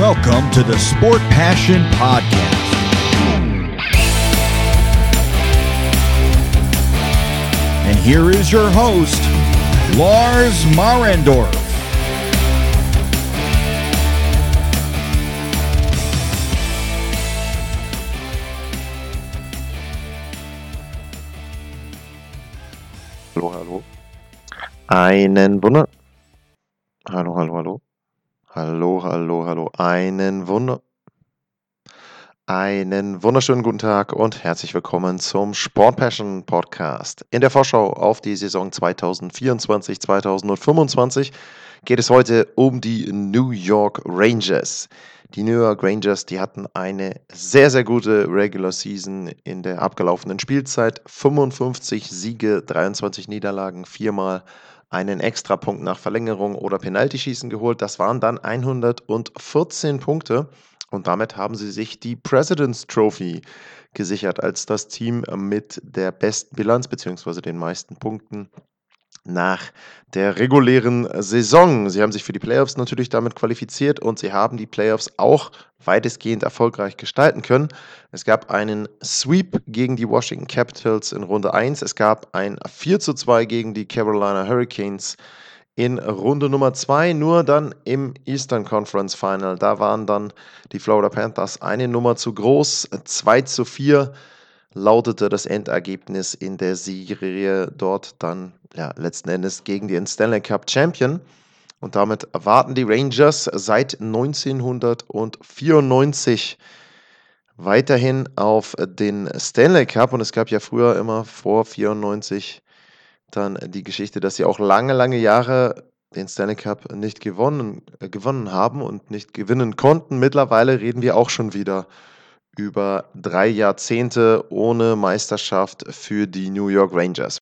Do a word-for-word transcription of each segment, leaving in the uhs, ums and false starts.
Welcome to the Sport Passion Podcast. And here is your host, Lars Marendorf. Hallo, hallo. Einen Wunder. Hallo, hallo, hallo. Hallo, hallo, hallo. Einen Wunder. Einen wunderschönen guten Tag und herzlich willkommen zum Sport Passion Podcast. In der Vorschau auf die Saison zwanzig vierundzwanzig zweitausendfünfundzwanzig geht es heute um die New York Rangers. Die New York Rangers, die hatten eine sehr, sehr gute Regular Season in der abgelaufenen Spielzeit. fünfundfünfzig Siege, dreiundzwanzig Niederlagen, viermal einen Extrapunkt nach Verlängerung oder Penaltyschießen geholt. Das waren dann hundertvierzehn Punkte. Und damit haben sie sich die President's Trophy gesichert als das Team mit der besten Bilanz bzw. den meisten Punkten nach der regulären Saison. Sie haben sich für die Playoffs natürlich damit qualifiziert und sie haben die Playoffs auch weitestgehend erfolgreich gestalten können. Es gab einen Sweep gegen die Washington Capitals in Runde eins. Es gab ein vier zu zwei gegen die Carolina Hurricanes in Runde Nummer zwei, nur dann im Eastern Conference Final. Da waren dann die Florida Panthers eine Nummer zu groß. zwei zu vier lautete das Endergebnis in der Serie dort dann ja, letzten Endes gegen den Stanley Cup Champion. Und damit warten die Rangers seit neunzehnhundertvierundneunzig weiterhin auf den Stanley Cup. Und es gab ja früher immer vor vierundneunzig dann die Geschichte, dass sie auch lange, lange Jahre den Stanley Cup nicht gewonnen, äh, gewonnen haben und nicht gewinnen konnten. Mittlerweile reden wir auch schon wieder über drei Jahrzehnte ohne Meisterschaft für die New York Rangers.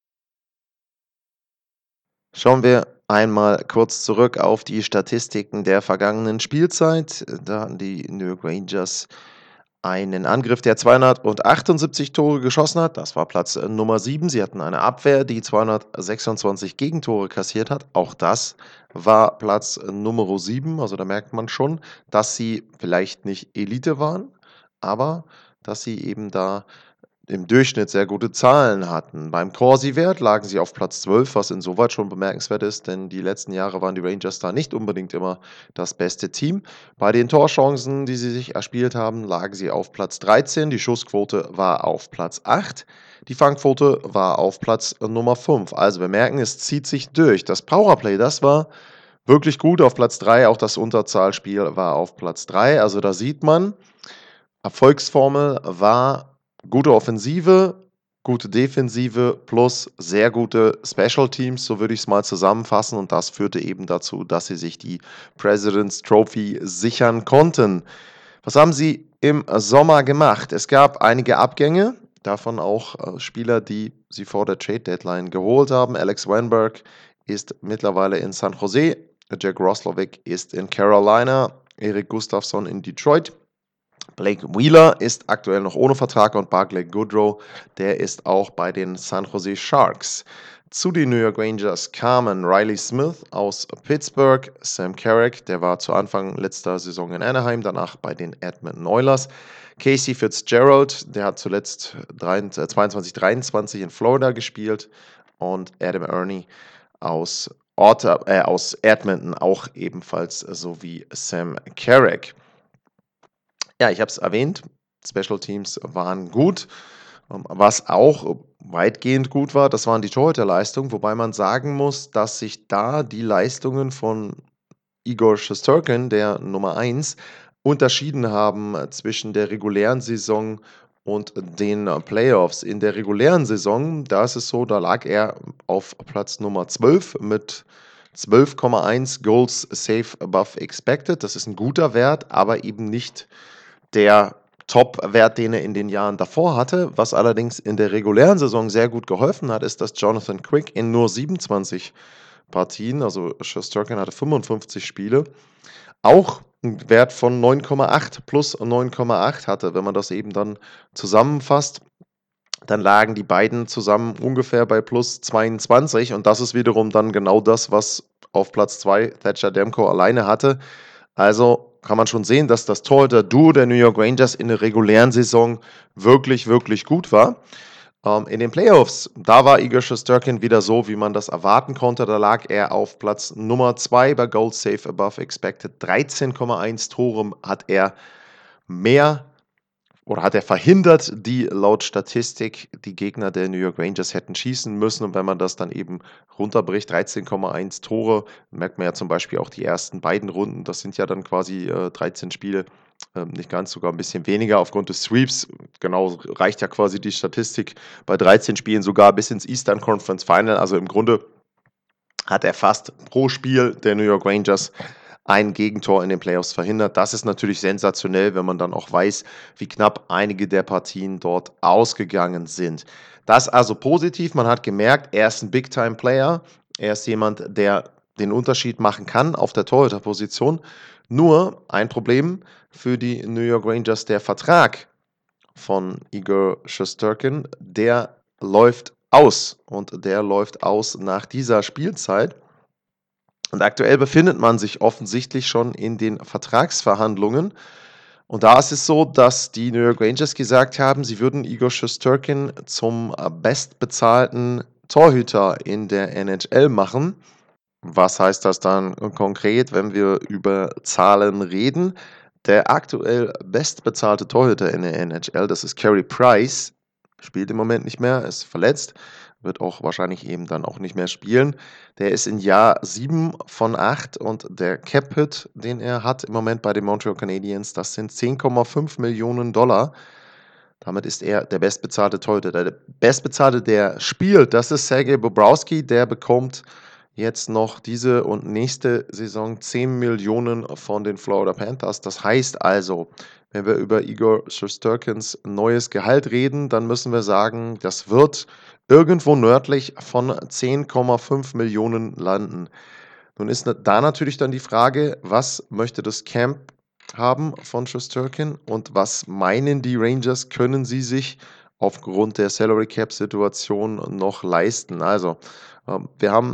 Schauen wir einmal kurz zurück auf die Statistiken der vergangenen Spielzeit. Da hatten die New York Rangers einen Angriff, der zweihundertachtundsiebzig Tore geschossen hat. Das war Platz Nummer sieben. Sie hatten eine Abwehr, die zweihundertsechsundzwanzig Gegentore kassiert hat. Auch das war Platz Nummer sieben. Also da merkt man schon, dass sie vielleicht nicht Elite waren, aber dass sie eben da im Durchschnitt sehr gute Zahlen hatten. Beim Corsi-Wert lagen sie auf Platz zwölf, was insoweit schon bemerkenswert ist, denn die letzten Jahre waren die Rangers da nicht unbedingt immer das beste Team. Bei den Torchancen, die sie sich erspielt haben, lagen sie auf Platz dreizehn, die Schussquote war auf Platz acht, die Fangquote war auf Platz Nummer fünf. Also wir merken, es zieht sich durch. Das Powerplay, das war wirklich gut auf Platz drei, auch das Unterzahlspiel war auf Platz drei. Also da sieht man, Erfolgsformel war gute Offensive, gute Defensive plus sehr gute Special Teams, so würde ich es mal zusammenfassen. Und das führte eben dazu, dass sie sich die President's Trophy sichern konnten. Was haben sie im Sommer gemacht? Es gab einige Abgänge, davon auch äh, Spieler, die sie vor der Trade Deadline geholt haben. Alex Wennberg ist mittlerweile in San Jose, Jack Roslovic ist in Carolina, Erik Gustafsson in Detroit. Blake Wheeler ist aktuell noch ohne Vertrag und Barclay Goodrow, der ist auch bei den San Jose Sharks. Zu den New York Rangers kamen Riley Smith aus Pittsburgh, Sam Carrick, der war zu Anfang letzter Saison in Anaheim, danach bei den Edmonton Oilers. Casey Fitzgerald, der hat zuletzt zweiundzwanzig dreiundzwanzig in Florida gespielt und Adam Ernie aus, Ottawa, äh, aus Edmonton auch ebenfalls sowie Sam Carrick. Ja, ich habe es erwähnt, Special Teams waren gut. Was auch weitgehend gut war, das waren die Torhüterleistungen, wobei man sagen muss, dass sich da die Leistungen von Igor Shesterkin, der Nummer eins, unterschieden haben zwischen der regulären Saison und den Playoffs. In der regulären Saison, da ist es so, da lag er auf Platz Nummer zwölf mit zwölf Komma eins Goals Save Above Expected. Das ist ein guter Wert, aber eben nicht der Top-Wert, den er in den Jahren davor hatte. Was allerdings in der regulären Saison sehr gut geholfen hat, ist, dass Jonathan Quick in nur siebenundzwanzig Partien, also Shesterkin hatte fünfundfünfzig Spiele, auch einen Wert von neun Komma acht plus neun Komma acht hatte. Wenn man das eben dann zusammenfasst, dann lagen die beiden zusammen ungefähr bei plus zweiundzwanzig und das ist wiederum dann genau das, was auf Platz zwei Thatcher Demko alleine hatte. Also kann man schon sehen, dass das Torhüter-Duo der New York Rangers in der regulären Saison wirklich, wirklich gut war. Ähm, in den Playoffs, da war Igor Shesterkin wieder so, wie man das erwarten konnte. Da lag er auf Platz Nummer zwei bei Goal Save Above Expected. dreizehn Komma eins Tore hat er mehr oder hat er verhindert, die laut Statistik die Gegner der New York Rangers hätten schießen müssen. Und wenn man das dann eben runterbricht, dreizehn Komma eins Tore, merkt man ja zum Beispiel auch die ersten beiden Runden, das sind ja dann quasi äh, dreizehn Spiele, äh, nicht ganz, sogar ein bisschen weniger aufgrund des Sweeps. Genau, reicht ja quasi die Statistik bei dreizehn Spielen sogar bis ins Eastern Conference Final. Also im Grunde hat er fast pro Spiel der New York Rangers ein Gegentor in den Playoffs verhindert. Das ist natürlich sensationell, wenn man dann auch weiß, wie knapp einige der Partien dort ausgegangen sind. Das also positiv. Man hat gemerkt, er ist ein Big-Time-Player. Er ist jemand, der den Unterschied machen kann auf der Torhüterposition. Nur ein Problem für die New York Rangers, der Vertrag von Igor Shesterkin, der läuft aus und der läuft aus nach dieser Spielzeit. Und aktuell befindet man sich offensichtlich schon in den Vertragsverhandlungen. Und da ist es so, dass die New York Rangers gesagt haben, sie würden Igor Shesterkin zum bestbezahlten Torhüter in der N H L machen. Was heißt das dann konkret, wenn wir über Zahlen reden? Der aktuell bestbezahlte Torhüter in der N H L, das ist Carey Price, spielt im Moment nicht mehr, ist verletzt, wird auch wahrscheinlich eben dann auch nicht mehr spielen. Der ist in Jahr sieben von acht und der Cap-Hit, den er hat im Moment bei den Montreal Canadiens, das sind zehn Komma fünf Millionen Dollar. Damit ist er der bestbezahlte Torhüter. Der bestbezahlte, der spielt, das ist Sergei Bobrovsky, der bekommt jetzt noch diese und nächste Saison zehn Millionen von den Florida Panthers. Das heißt also, wenn wir über Igor Shesterkins neues Gehalt reden, dann müssen wir sagen, das wird irgendwo nördlich von zehn Komma fünf Millionen landen. Nun ist da natürlich dann die Frage, was möchte das Camp haben von Shesterkin und was meinen die Rangers, können sie sich aufgrund der Salary Cap Situation noch leisten? Also, ähm, wir haben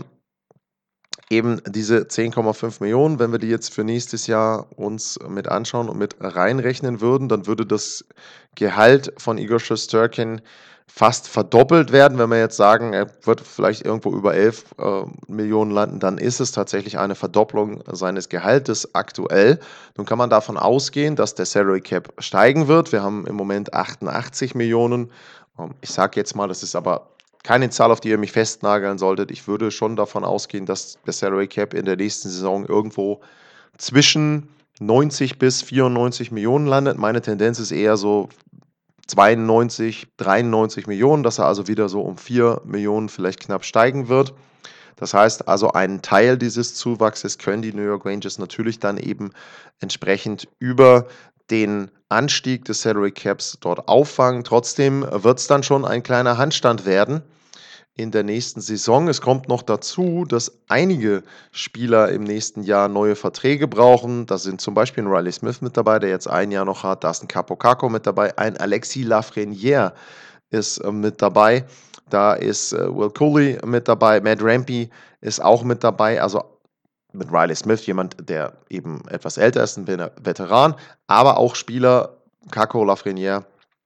eben diese zehn Komma fünf Millionen, wenn wir die jetzt für nächstes Jahr uns mit anschauen und mit reinrechnen würden, dann würde das Gehalt von Igor Shesterkin fast verdoppelt werden. Wenn wir jetzt sagen, er wird vielleicht irgendwo über elf äh, Millionen landen, dann ist es tatsächlich eine Verdopplung seines Gehaltes aktuell. Nun kann man davon ausgehen, dass der Salary Cap steigen wird. Wir haben im Moment achtundachtzig Millionen. Ähm, ich sage jetzt mal, das ist aber keine Zahl, auf die ihr mich festnageln solltet. Ich würde schon davon ausgehen, dass der Salary Cap in der nächsten Saison irgendwo zwischen neunzig bis vierundneunzig Millionen landet. Meine Tendenz ist eher so zweiundneunzig, dreiundneunzig Millionen, dass er also wieder so um vier Millionen vielleicht knapp steigen wird. Das heißt also, einen Teil dieses Zuwachses können die New York Rangers natürlich dann eben entsprechend über den Anstieg des Salary Caps dort auffangen. Trotzdem wird es dann schon ein kleiner Handstand werden in der nächsten Saison. Es kommt noch dazu, dass einige Spieler im nächsten Jahr neue Verträge brauchen. Da sind zum Beispiel ein Riley Smith mit dabei, der jetzt ein Jahr noch hat. Da ist ein Kaapo Kakko mit dabei. Ein Alexis Lafrenière ist äh, mit dabei. Da ist äh, Will Cooley mit dabei. Matt Rampy ist auch mit dabei. Also mit Riley Smith, jemand, der eben etwas älter ist, ein Veteran. Aber auch Spieler, Kakko, Lafrenière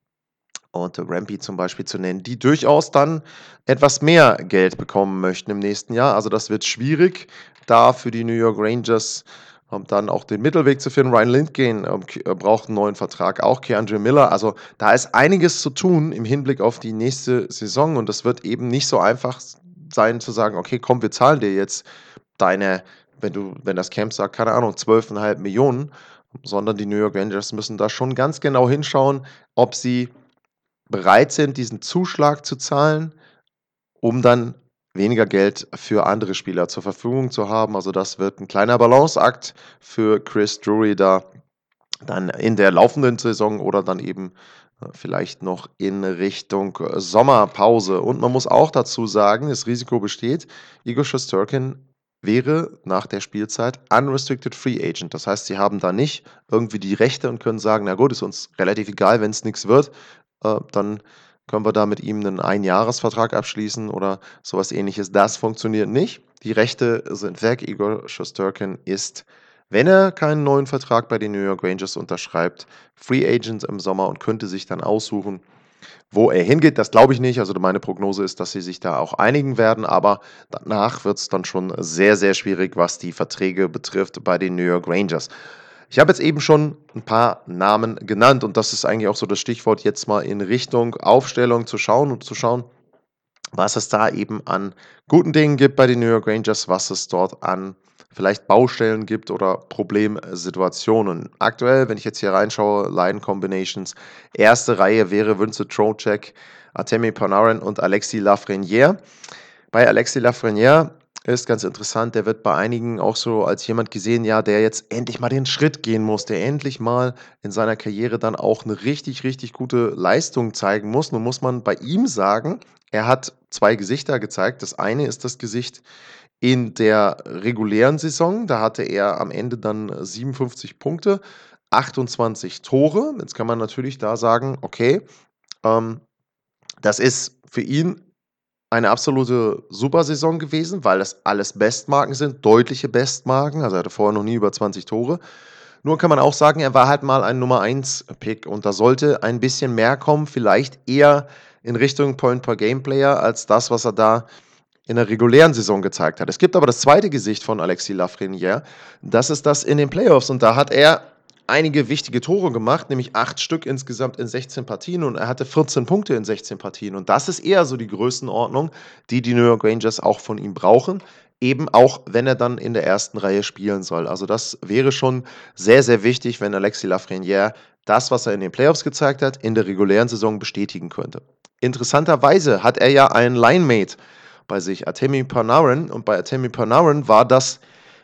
und Rampy zum Beispiel zu nennen, die durchaus dann etwas mehr Geld bekommen möchten im nächsten Jahr. Also das wird schwierig, da für die New York Rangers ähm, dann auch den Mittelweg zu finden. Ryan Lindgren ähm, braucht einen neuen Vertrag, auch Keandre Miller. Also da ist einiges zu tun im Hinblick auf die nächste Saison und das wird eben nicht so einfach sein zu sagen, okay, komm, wir zahlen dir jetzt deine, wenn du, wenn das Camp sagt, keine Ahnung, zwölf Komma fünf Millionen, sondern die New York Rangers müssen da schon ganz genau hinschauen, ob sie bereit sind, diesen Zuschlag zu zahlen, um dann weniger Geld für andere Spieler zur Verfügung zu haben. Also das wird ein kleiner Balanceakt für Chris Drury da dann in der laufenden Saison oder dann eben äh, vielleicht noch in Richtung äh, Sommerpause. Und man muss auch dazu sagen, das Risiko besteht, Igor Shesterkin wäre nach der Spielzeit Unrestricted Free Agent. Das heißt, sie haben da nicht irgendwie die Rechte und können sagen, na gut, ist uns relativ egal, wenn es nichts wird, äh, dann können wir da mit ihm einen Einjahresvertrag abschließen oder sowas ähnliches. Das funktioniert nicht. Die Rechte sind weg. Igor Shesterkin ist wenn er keinen neuen Vertrag bei den New York Rangers unterschreibt, Free Agent im Sommer und könnte sich dann aussuchen, wo er hingeht. Das glaube ich nicht. Also meine Prognose ist, dass sie sich da auch einigen werden, aber danach wird es dann schon sehr, sehr schwierig, was die Verträge betrifft bei den New York Rangers. Ich habe jetzt eben schon ein paar Namen genannt und das ist eigentlich auch so das Stichwort, jetzt mal in Richtung Aufstellung zu schauen und zu schauen, was es da eben an guten Dingen gibt bei den New York Rangers, was es dort an vielleicht Baustellen gibt oder Problemsituationen. Aktuell, wenn ich jetzt hier reinschaue, Line Combinations, erste Reihe wäre Vincent Trocheck, Artemi Panarin und Alexis Lafrenière. Bei Alexis Lafrenière ist ganz interessant, der wird bei einigen auch so als jemand gesehen, ja, der jetzt endlich mal den Schritt gehen muss, der endlich mal in seiner Karriere dann auch eine richtig, richtig gute Leistung zeigen muss. Nun muss man bei ihm sagen, er hat zwei Gesichter gezeigt. Das eine ist das Gesicht in der regulären Saison. Da hatte er am Ende dann siebenundfünfzig Punkte, achtundzwanzig Tore. Jetzt kann man natürlich da sagen, okay, ähm, das ist für ihn eine absolute Supersaison gewesen, weil das alles Bestmarken sind, deutliche Bestmarken. Also er hatte vorher noch nie über zwanzig Tore. Nur kann man auch sagen, er war halt mal ein Nummer eins Pick und da sollte ein bisschen mehr kommen, vielleicht eher in Richtung Point-per-Game-Player als das, was er da in der regulären Saison gezeigt hat. Es gibt aber das zweite Gesicht von Alexis Lafrenière, das ist das in den Playoffs und da hat er einige wichtige Tore gemacht, nämlich acht Stück insgesamt in sechzehn Partien und er hatte vierzehn Punkte in sechzehn Partien und das ist eher so die Größenordnung, die die New York Rangers auch von ihm brauchen, eben auch, wenn er dann in der ersten Reihe spielen soll. Also das wäre schon sehr, sehr wichtig, wenn Alexis Lafrenière das, was er in den Playoffs gezeigt hat, in der regulären Saison bestätigen könnte. Interessanterweise hat er ja einen Linemate bei sich, Artemi Panarin, und bei Artemi Panarin war das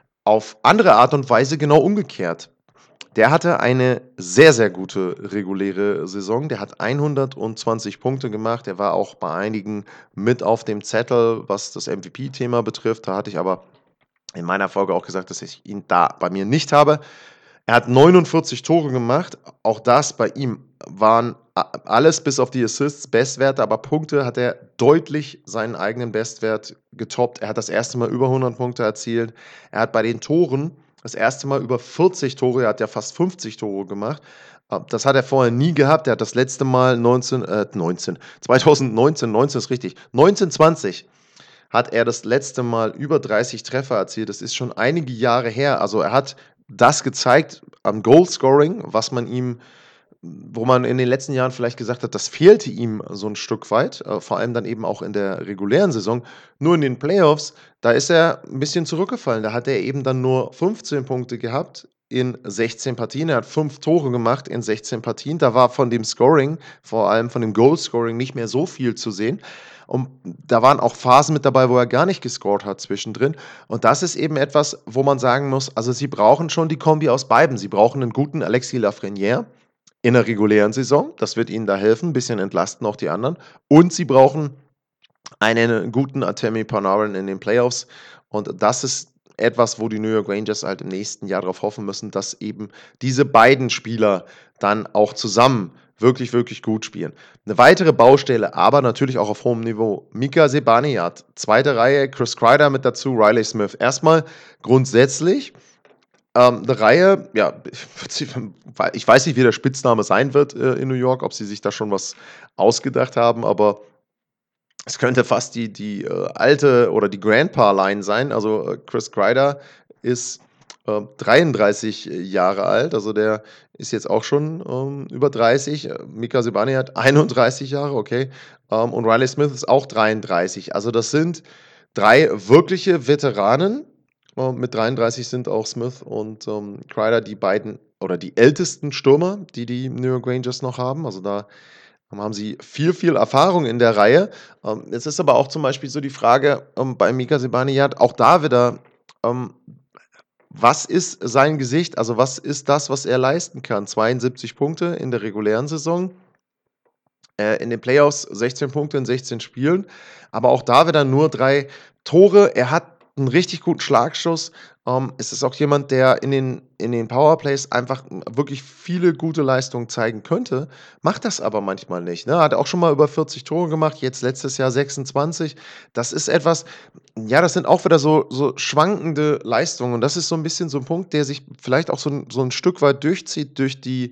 auf andere Art und Weise genau umgekehrt. Der hatte eine sehr, sehr gute reguläre Saison. Der hat hundertzwanzig Punkte gemacht. Der war auch bei einigen mit auf dem Zettel, was das M V P-Thema betrifft. Da hatte ich aber in meiner Folge auch gesagt, dass ich ihn da bei mir nicht habe. Er hat neunundvierzig Tore gemacht. Auch das bei ihm waren alles bis auf die Assists Bestwerte, aber Punkte hat er deutlich seinen eigenen Bestwert getoppt. Er hat das erste Mal über hundert Punkte erzielt. Er hat bei den Toren das erste Mal über vierzig Tore, er hat ja fast fünfzig Tore gemacht. Das hat er vorher nie gehabt. Er hat das letzte Mal neunzehn, äh, neunzehn, zweitausendneunzehn, neunzehn ist richtig, neunzehn zwanzig hat er das letzte Mal über dreißig Treffer erzielt. Das ist schon einige Jahre her. Also er hat das gezeigt am Goalscoring, was man ihm, wo man in den letzten Jahren vielleicht gesagt hat, das fehlte ihm so ein Stück weit, äh, vor allem dann eben auch in der regulären Saison. Nur in den Playoffs, da ist er ein bisschen zurückgefallen. Da hat er eben dann nur fünfzehn Punkte gehabt in sechzehn Partien. Er hat fünf Tore gemacht in sechzehn Partien. Da war von dem Scoring, vor allem von dem Goalscoring, nicht mehr so viel zu sehen. Und da waren auch Phasen mit dabei, wo er gar nicht gescored hat zwischendrin. Und das ist eben etwas, wo man sagen muss, also sie brauchen schon die Kombi aus beiden. Sie brauchen einen guten Alexis Lafrenière in der regulären Saison. Das wird ihnen da helfen, ein bisschen entlasten auch die anderen. Und sie brauchen einen guten Artemi Panarin in den Playoffs. Und das ist etwas, wo die New York Rangers halt im nächsten Jahr darauf hoffen müssen, dass eben diese beiden Spieler dann auch zusammen wirklich, wirklich gut spielen. Eine weitere Baustelle, aber natürlich auch auf hohem Niveau, Mika Zibanejad, zweite Reihe, Chris Kreider mit dazu, Riley Smith. Erstmal grundsätzlich ähm, eine Reihe, ja, ich weiß nicht, wie der Spitzname sein wird äh, in New York, ob sie sich da schon was ausgedacht haben, aber es könnte fast die, die äh, alte oder die Grandpa-Line sein. Also äh, Chris Kreider ist äh, dreiunddreißig Jahre alt, also der ist jetzt auch schon ähm, über dreißig. Mika Zibanejad hat einunddreißig Jahre, okay. Ähm, und Riley Smith ist auch dreiunddreißig. Also das sind drei wirkliche Veteranen. Äh, mit dreiunddreißig sind auch Smith und ähm, Kreider die beiden oder die ältesten Stürmer, die die New York Rangers noch haben. Also da haben sie viel, viel Erfahrung in der Reihe. Ähm, jetzt ist aber auch zum Beispiel so die Frage ähm, bei Mika Zibanejad, auch da wieder, ähm, was ist sein Gesicht? Also was ist das, was er leisten kann? zweiundsiebzig Punkte in der regulären Saison, äh, in den Playoffs sechzehn Punkte in sechzehn Spielen, aber auch da wieder nur drei Tore. Er hat einen richtig guten Schlagschuss. Ähm, es ist auch jemand, der in den in den Powerplays einfach wirklich viele gute Leistungen zeigen könnte, macht das aber manchmal nicht, ne? Hat auch schon mal über vierzig Tore gemacht, jetzt letztes Jahr sechsundzwanzig. Das ist etwas, ja, das sind auch wieder so so schwankende Leistungen und das ist so ein bisschen so ein Punkt, der sich vielleicht auch so 'n so 'n Stück weit durchzieht durch die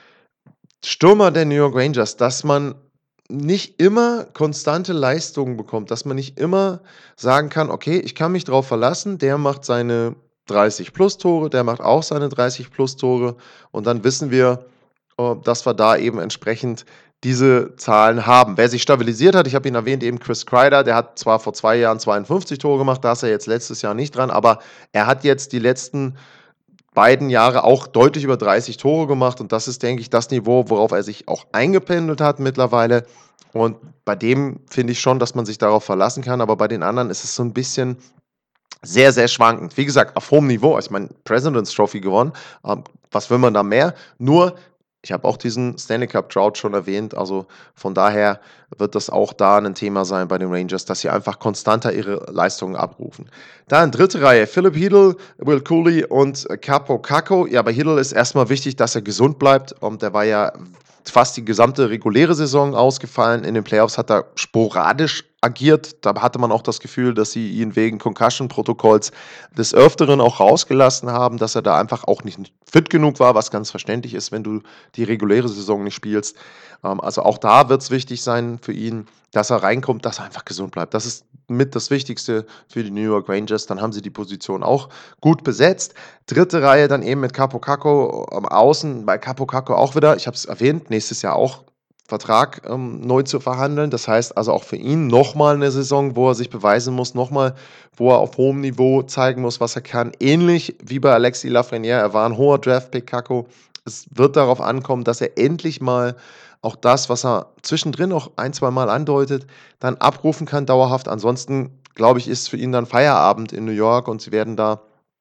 Stürmer der New York Rangers, dass man nicht immer konstante Leistungen bekommt, dass man nicht immer sagen kann: „Okay, ich kann mich drauf verlassen, der macht seine dreißig plus Tore, der macht auch seine dreißig plus Tore“ und dann wissen wir, äh, dass wir da eben entsprechend diese Zahlen haben. Wer sich stabilisiert hat, ich habe ihn erwähnt, eben Chris Kreider, der hat zwar vor zwei Jahren zweiundfünfzig Tore gemacht, da ist er jetzt letztes Jahr nicht dran, aber er hat jetzt die letzten beiden Jahre auch deutlich über dreißig Tore gemacht und das ist, denke ich, das Niveau, worauf er sich auch eingependelt hat mittlerweile. Und bei dem finde ich schon, dass man sich darauf verlassen kann, aber bei den anderen ist es so ein bisschen sehr, sehr schwankend. Wie gesagt, auf hohem Niveau. Ich meine, President's Trophy gewonnen. Ähm, was will man da mehr? Nur, ich habe auch diesen Stanley Cup Drought schon erwähnt. Also von daher wird das auch da ein Thema sein bei den Rangers, dass sie einfach konstanter ihre Leistungen abrufen. Dann dritte Reihe, Philip Hedl, Will Cooley und Capo Caco. Ja, bei Hedl ist erstmal wichtig, dass er gesund bleibt. Und der war ja fast die gesamte reguläre Saison ausgefallen. In den Playoffs hat er sporadisch agiert. Da hatte man auch das Gefühl, dass sie ihn wegen Concussion-Protokolls des Öfteren auch rausgelassen haben, dass er da einfach auch nicht fit genug war, was ganz verständlich ist, wenn du die reguläre Saison nicht spielst. Ähm, also auch da wird es wichtig sein für ihn, dass er reinkommt, dass er einfach gesund bleibt. Das ist mit das Wichtigste für die New York Rangers. Dann haben sie die Position auch gut besetzt. Dritte Reihe dann eben mit Capo Caco am Außen. Bei Capo Caco auch wieder, ich habe es erwähnt, nächstes Jahr auch Vertrag ähm, neu zu verhandeln. Das heißt also auch für ihn nochmal eine Saison, wo er sich beweisen muss, nochmal, wo er auf hohem Niveau zeigen muss, was er kann. Ähnlich wie bei Alexis Lafrenière. Er war ein hoher Draftpick, Caco. Es wird darauf ankommen, dass er endlich mal auch das, was er zwischendrin auch ein, zwei Mal andeutet, dann abrufen kann dauerhaft. Ansonsten, glaube ich, ist für ihn dann Feierabend in New York und sie werden da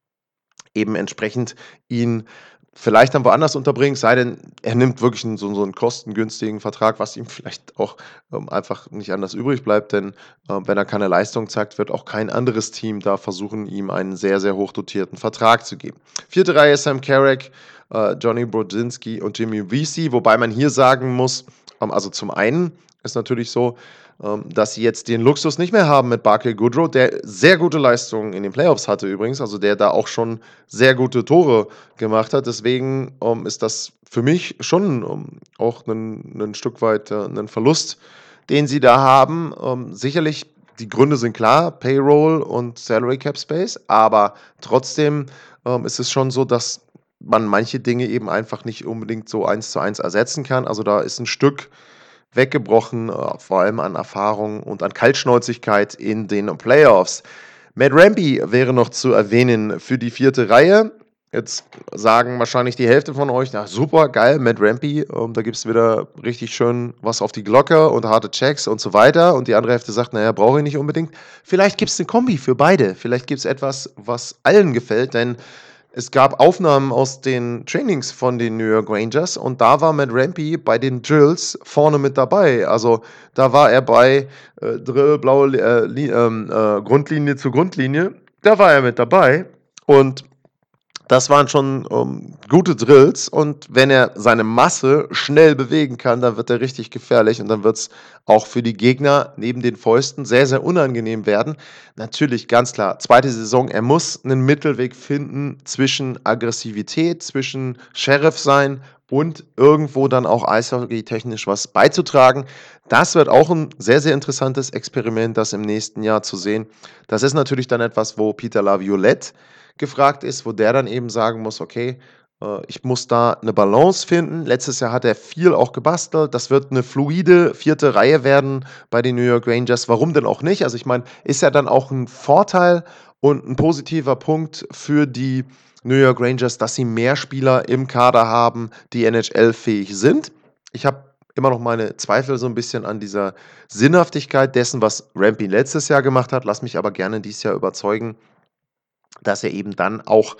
eben entsprechend ihn vielleicht dann woanders unterbringen, sei denn, er nimmt wirklich 'n so so 'n kostengünstigen Vertrag, was ihm vielleicht auch, ähm, einfach nicht anders übrig bleibt, denn, ähm, wenn er keine Leistung zeigt, wird auch kein anderes Team da versuchen, ihm einen sehr, sehr hoch dotierten Vertrag zu geben. Vierte Reihe Sam Carrick, äh, Johnny Brodzinski und Jimmy Vesey, wobei man hier sagen muss, ähm, also zum einen ist natürlich so, ähm, dass sie jetzt den Luxus nicht mehr haben mit Barclay Goodrow, der sehr gute Leistungen in den Playoffs hatte übrigens, also der da auch schon sehr gute Tore gemacht hat. Deswegen ähm, ist das für mich schon ähm, auch ein 'nen Stück weit äh, 'nen Verlust, den sie da haben. Ähm, sicherlich, die Gründe sind klar, Payroll und Salary Cap Space, aber trotzdem ähm, ist es schon so, dass man manche Dinge eben einfach nicht unbedingt so eins zu eins ersetzen kann. Also da ist ein Stück weggebrochen, äh, vor allem an Erfahrung und an Kaltschnäuzigkeit in den Playoffs. Matt Rampy wäre noch zu erwähnen für die vierte Reihe. Jetzt sagen wahrscheinlich die Hälfte von euch, na super, geil, Matt Rampy, ähm, da gibt es wieder richtig schön was auf die Glocke und harte Checks und so weiter. Und die andere Hälfte sagt, naja, brauche ich nicht unbedingt. Vielleicht gibt es eine Kombi für beide. Vielleicht gibt es etwas, was allen gefällt, denn es gab Aufnahmen aus den Trainings von den New York Rangers und da war Matt Rampy bei den Drills vorne mit dabei. Also da war er bei äh, Drill, blaue äh, Li ähm, äh, Grundlinie zu Grundlinie. Da war er mit dabei und das waren schon ähm, gute Drills und wenn er seine Masse schnell bewegen kann, dann wird er richtig gefährlich und dann wird es auch für die Gegner neben den Fäusten sehr, sehr unangenehm werden. Natürlich, ganz klar, zweite Saison, er muss einen Mittelweg finden zwischen Aggressivität, zwischen Sheriff sein und irgendwo dann auch eishockey-technisch was beizutragen. Das wird auch ein sehr, sehr interessantes Experiment, das im nächsten Jahr zu sehen. Das ist natürlich dann etwas, wo Peter Laviolette gefragt ist, wo der dann eben sagen muss, okay, äh, ich muss da eine Balance finden. Letztes Jahr hat er viel auch gebastelt. Das wird eine fluide vierte Reihe werden bei den New York Rangers. Warum denn auch nicht? Also ich meine, ist ja dann auch ein Vorteil und ein positiver Punkt für die New York Rangers, dass sie mehr Spieler im Kader haben, die N H L-fähig sind. Ich habe immer noch meine Zweifel so ein bisschen an dieser Sinnhaftigkeit dessen, was Rampy letztes Jahr gemacht hat. Lass mich aber gerne dieses Jahr überzeugen, dass er eben dann auch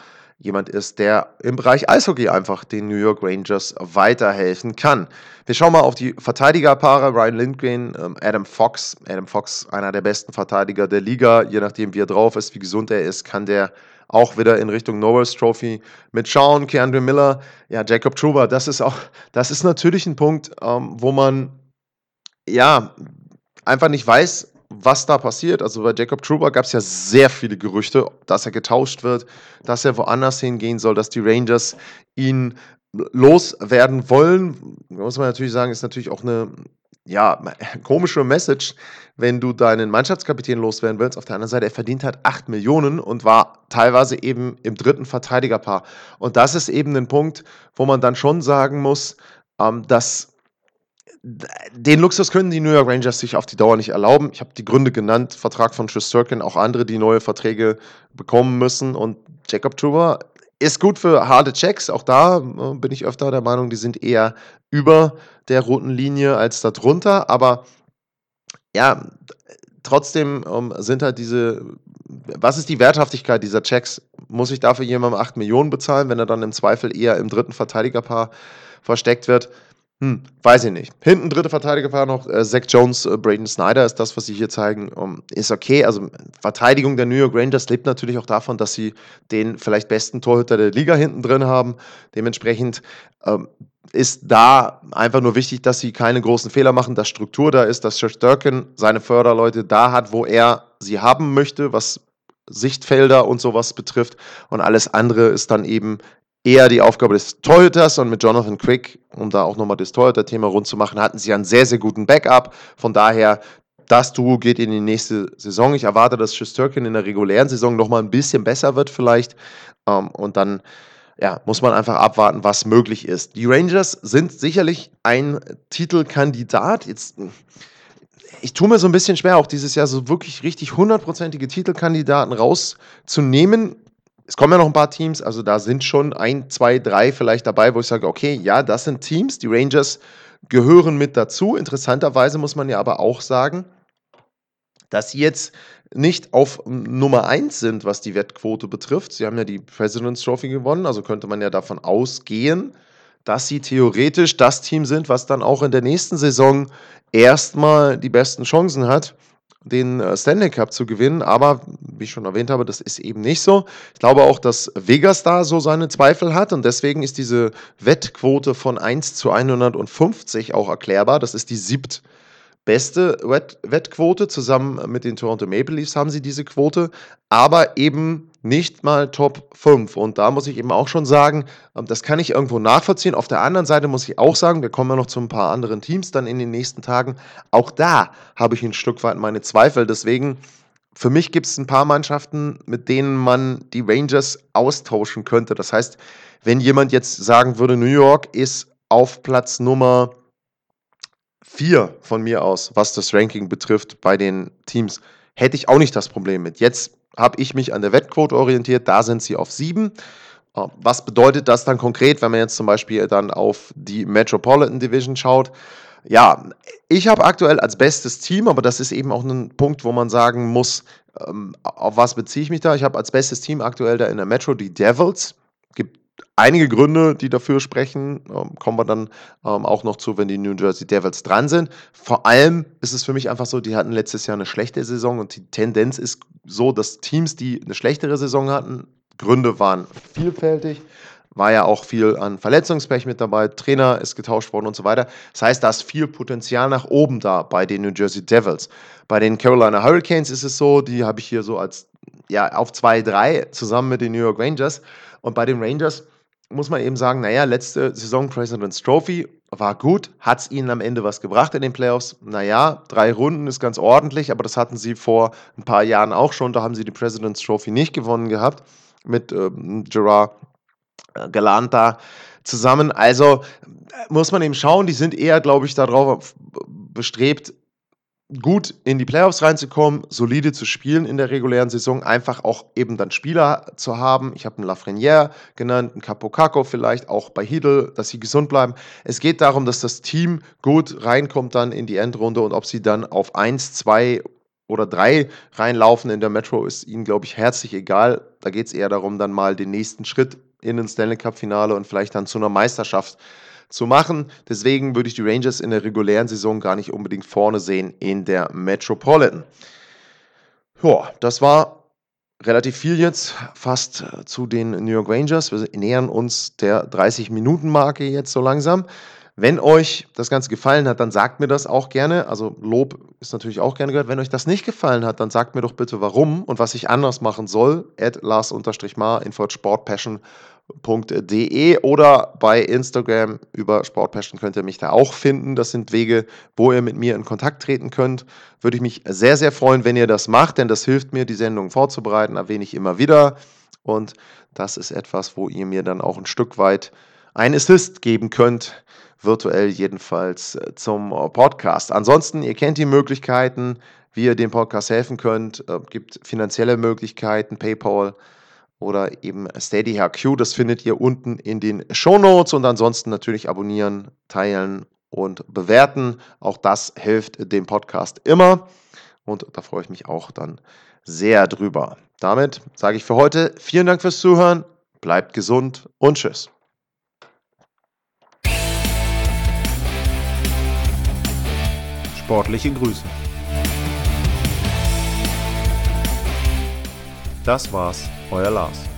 jemand ist, der im Bereich Eishockey einfach den New York Rangers weiterhelfen kann. Wir schauen mal auf die Verteidigerpaare, Ryan Lindgren, ähm, Adam Fox. Adam Fox, einer der besten Verteidiger der Liga, je nachdem wie er drauf ist, wie gesund er ist, kann der auch wieder in Richtung Norris Trophy mitschauen. Keandre Miller, ja, Jacob Trouba, das ist auch, das ist natürlich ein Punkt, ähm, wo man ja einfach nicht weiß, was da passiert. Also bei Jacob Trouba gab es ja sehr viele Gerüchte, dass er getauscht wird, dass er woanders hingehen soll, dass die Rangers ihn loswerden wollen. Muss man natürlich sagen, ist natürlich auch eine ja, komische Message, wenn du deinen Mannschaftskapitän loswerden willst. Auf der anderen Seite, er verdient halt acht Millionen und war teilweise eben im dritten Verteidigerpaar. Und das ist eben ein Punkt, wo man dann schon sagen muss, ähm, dass den Luxus können die New York Rangers sich auf die Dauer nicht erlauben. Ich habe die Gründe genannt, Vertrag von Shesterkin, auch andere, die neue Verträge bekommen müssen. Und Jacob Trouba ist gut für harte Checks. Auch da äh, bin ich öfter der Meinung, die sind eher über der roten Linie als darunter. Aber ja, trotzdem ähm, sind halt diese, was ist die Werthaftigkeit dieser Checks? Muss ich dafür jemandem acht Millionen bezahlen, wenn er dann im Zweifel eher im dritten Verteidigerpaar versteckt wird? Hm, weiß ich nicht. Hinten dritte Verteidigerpaar noch, äh, Zach Jones, äh, Braden Snyder ist das, was sie hier zeigen, um, ist okay. Also Verteidigung der New York Rangers lebt natürlich auch davon, dass sie den vielleicht besten Torhüter der Liga hinten drin haben. Dementsprechend ähm, ist da einfach nur wichtig, dass sie keine großen Fehler machen, dass Struktur da ist, dass Shesterkin seine Förderleute da hat, wo er sie haben möchte, was Sichtfelder und sowas betrifft. Und alles andere ist dann eben eher die Aufgabe des Torhüters. Und mit Jonathan Quick, um da auch nochmal das Torhüter-Thema rund zu machen, hatten sie einen sehr, sehr guten Backup. Von daher, das Duo geht in die nächste Saison. Ich erwarte, dass Shesterkin in der regulären Saison nochmal ein bisschen besser wird vielleicht. Ähm, und dann ja, muss man einfach abwarten, was möglich ist. Die Rangers sind sicherlich ein Titelkandidat. Jetzt, ich tue mir so ein bisschen schwer, auch dieses Jahr so wirklich richtig hundertprozentige Titelkandidaten rauszunehmen. Es kommen ja noch ein paar Teams, also da sind schon ein, zwei, drei vielleicht dabei, wo ich sage, okay, ja, das sind Teams, die Rangers gehören mit dazu. Interessanterweise muss man ja aber auch sagen, dass sie jetzt nicht auf Nummer eins sind, was die Wettquote betrifft. Sie haben ja die President's Trophy gewonnen, also könnte man ja davon ausgehen, dass sie theoretisch das Team sind, was dann auch in der nächsten Saison erstmal die besten Chancen hat, den äh, Stanley Cup zu gewinnen. Aber, wie ich schon erwähnt habe, das ist eben nicht so. Ich glaube auch, dass Vegas da so seine Zweifel hat und deswegen ist diese Wettquote von eins zu hundertfünfzig auch erklärbar. Das ist die siebt beste Wett- Wettquote. Zusammen mit den Toronto Maple Leafs haben sie diese Quote, aber eben nicht mal Top fünf. Und da muss ich eben auch schon sagen, ähm, das kann ich irgendwo nachvollziehen. Auf der anderen Seite muss ich auch sagen, wir kommen ja noch zu ein paar anderen Teams dann in den nächsten Tagen. Auch da habe ich ein Stück weit meine Zweifel. Deswegen, für mich gibt es ein paar Mannschaften, mit denen man die Rangers austauschen könnte. Das heißt, wenn jemand jetzt sagen würde, New York ist auf Platz Nummer vier von mir aus, was das Ranking betrifft bei den Teams, hätte ich auch nicht das Problem mit. Jetzt habe ich mich an der Wettquote orientiert, da sind sie auf sieben. Äh, Was bedeutet das dann konkret, wenn man jetzt zum Beispiel dann auf die Metropolitan Division schaut? Ja, ich habe aktuell als bestes Team, aber das ist eben auch ein Punkt, wo man sagen muss, ähm, auf was beziehe ich mich da? Ich habe als bestes Team aktuell da in der Metro die Devils. Gibt einige Gründe, die dafür sprechen. Ähm, kommen wir dann ähm, auch noch zu, wenn die New Jersey Devils dran sind. Vor allem ist es für mich einfach so, die hatten letztes Jahr eine schlechte Saison und die Tendenz ist so, dass Teams, die eine schlechtere Saison hatten, Gründe waren vielfältig, war ja auch viel an Verletzungspech mit dabei, Trainer ist getauscht worden und so weiter. Das heißt, da ist viel Potenzial nach oben da bei den New Jersey Devils. Bei den Carolina Hurricanes ist es so, die habe ich hier so als ja, auf zwei drei zusammen mit den New York Rangers. Und bei den Rangers muss man eben sagen, naja, letzte Saison President's Trophy war gut, hat es ihnen am Ende was gebracht in den Playoffs? Naja, drei Runden ist ganz ordentlich, aber das hatten sie vor ein paar Jahren auch schon, da haben sie die President's Trophy nicht gewonnen gehabt mit ähm, Gerard Gallant zusammen. Also muss man eben schauen, die sind eher, glaube ich, darauf bestrebt, gut in die Playoffs reinzukommen, solide zu spielen in der regulären Saison, einfach auch eben dann Spieler zu haben. Ich habe einen Lafreniere genannt, einen Capocacco vielleicht, auch bei Hedl, dass sie gesund bleiben. Es geht darum, dass das Team gut reinkommt dann in die Endrunde und ob sie dann auf eins, zwei oder drei reinlaufen in der Metro, ist ihnen, glaube ich, herzlich egal. Da geht es eher darum, dann mal den nächsten Schritt in ein Stanley Cup-Finale und vielleicht dann zu einer Meisterschaft zu machen. Deswegen würde ich die Rangers in der regulären Saison gar nicht unbedingt vorne sehen in der Metropolitan. Ja, das war relativ viel jetzt, fast zu den New York Rangers. Wir nähern uns der dreißig-Minuten-Marke jetzt so langsam. Wenn euch das Ganze gefallen hat, dann sagt mir das auch gerne. Also Lob ist natürlich auch gerne gehört. Wenn euch das nicht gefallen hat, dann sagt mir doch bitte warum und was ich anders machen soll. at Lars-Mar, info at sportpassion punkt de oder bei Instagram über Sportpassion könnt ihr mich da auch finden. Das sind Wege, wo ihr mit mir in Kontakt treten könnt. Würde ich mich sehr, sehr freuen, wenn ihr das macht, denn das hilft mir, die Sendung vorzubereiten, erwähne ich immer wieder. Und das ist etwas, wo ihr mir dann auch ein Stück weit einen Assist geben könnt, virtuell jedenfalls zum Podcast. Ansonsten, ihr kennt die Möglichkeiten, wie ihr dem Podcast helfen könnt. Es gibt finanzielle Möglichkeiten, PayPal oder eben Steady H Q. Das findet ihr unten in den Shownotes und ansonsten natürlich abonnieren, teilen und bewerten. Auch das hilft dem Podcast immer und da freue ich mich auch dann sehr drüber. Damit sage ich für heute vielen Dank fürs Zuhören, bleibt gesund und tschüss. Sportliche Grüße. Das war's, euer Lars.